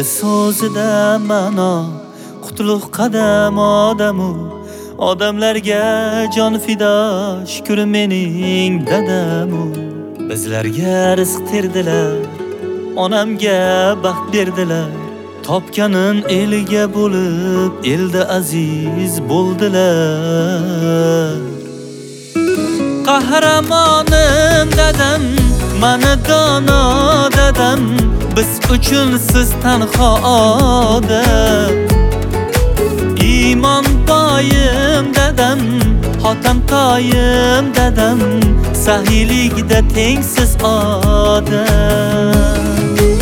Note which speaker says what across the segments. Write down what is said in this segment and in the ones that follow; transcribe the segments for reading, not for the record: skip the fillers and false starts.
Speaker 1: so'zida ma'no, qutlug' qadam odamu odamlarga jon fido, shukr mening dadamu. Bizlarga rizq terdilar, onamga baxt berdilar, topganin elga bo'lib elda aziz bo'ldilar. Qahramonim dadam, mani dono dadam, biz uchun siz tanho odam. Iymon boyim dadam, xotam toyim dadam, sahiyligida tengsiz odam.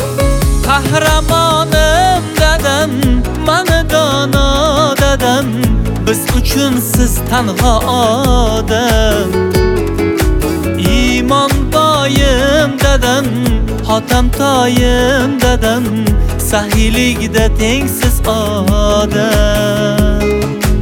Speaker 1: Qahramonim dadam, mani dono dadam, biz uchun siz tanho odam. Iymon boyim dadam, xotam toyim dadam, sahiyligida tengsiz odam.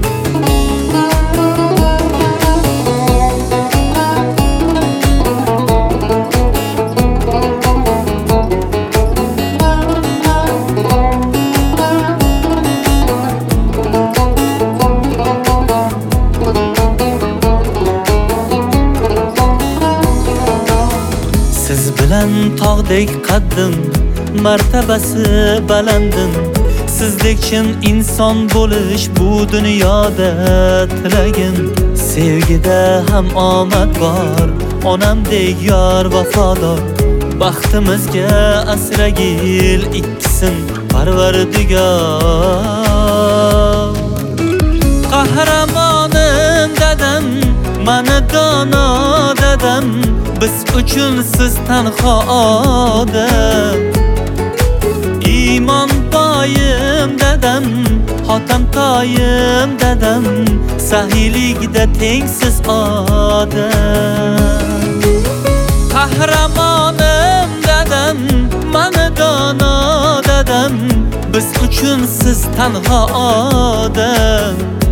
Speaker 1: Siz bilan tog'dek qaddim, martabasi balandim. Sizdek chin inson bo'lish bu dunyoda tilagim. Sevgida ham omad bor, onamdek yor vafodor. Baxtimizga asragil ikkisin Parvardigor. Qahramonim dadam, mani dono dadam, biz uchun siz tanho odam. Iymon boyim dadam, xotam toyim dadam, sahiyligida tengsiz odam. Qahramonim dadam, mani dono dadam, biz uchun siz tanho odam.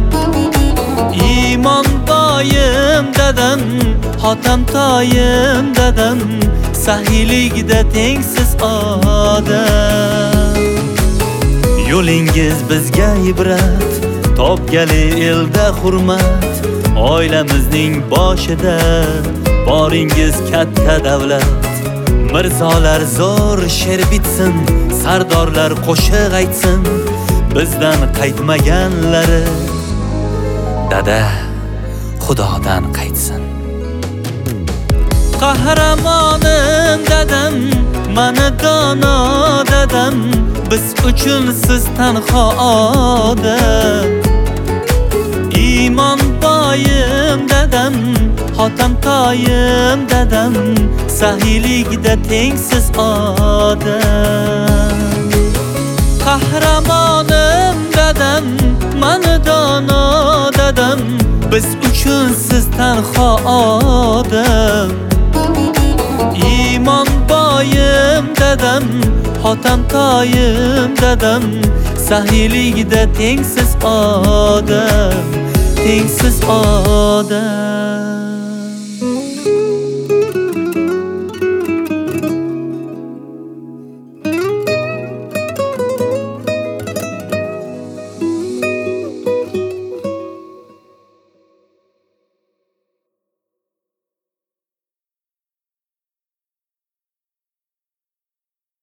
Speaker 1: Iymon boyim dadam, xotam toyim dadam, sahiyligida tengsiz odam. Yo'lingiz bizga ibrat, topgali elda hurmat. Oilamizning boshida boringiz katta davlat. Mirzolar zo'r she'r bitsin, sardorlar qo'shiq aytsin, bizdan qaytmaganlari dada Xudodan qaytsin. Qahramonim dadam, mani dono dadam, biz uchun siz tanho odam. Iymon boyim dadam, xotam toyim dadam, sahiyligida tengsiz odam. Qahramonim dadam, mani dono dadam, biz uchun siz tanho odam. Iymon boyim dadam, xotam toyim dadam, sahiyligida tengsiz odam, tengsiz odam.